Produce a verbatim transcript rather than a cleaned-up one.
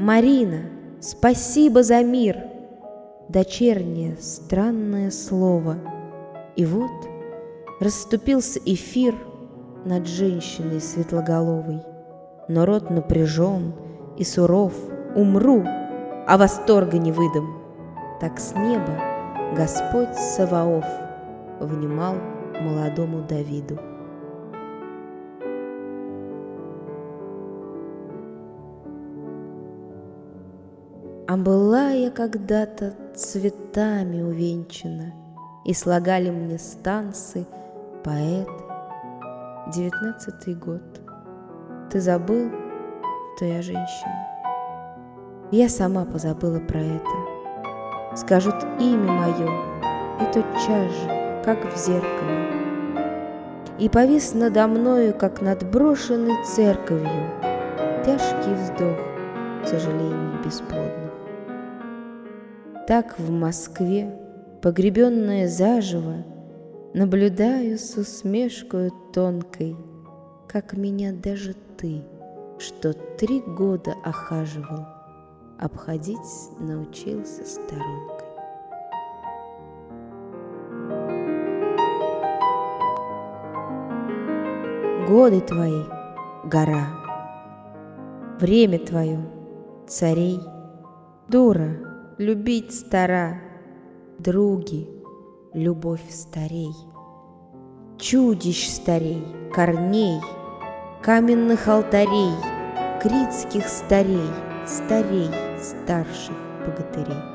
Марина, спасибо за мир! Дочернее странное слово. И вот расступился эфир над женщиной светлоголовой, но рот напряжен и суров. Умру, а восторга не выдам. Так с неба Господь Саваоф внимал молодому Давиду. А была я когда-то цветами увенчана, и слагали мне станцы поэты. Девятнадцатый год. Ты забыл, что я женщина? Я сама позабыла про это. Скажут имя мое, и тотчас же, как в зеркале. И повис надо мною, как над брошенной церковью, тяжкий вздох сожалений бесплодных. Так в Москве, погребенная заживо, наблюдаю с усмешкою тонкой, как меня даже ты, что три года охаживал, обходить научился сторонкой. Годы твои — гора, время твое — царей, дура, любить стара, други, любовь старей, чудищ старей, корней, каменных алтарей, критских старей, старей старших богатырей.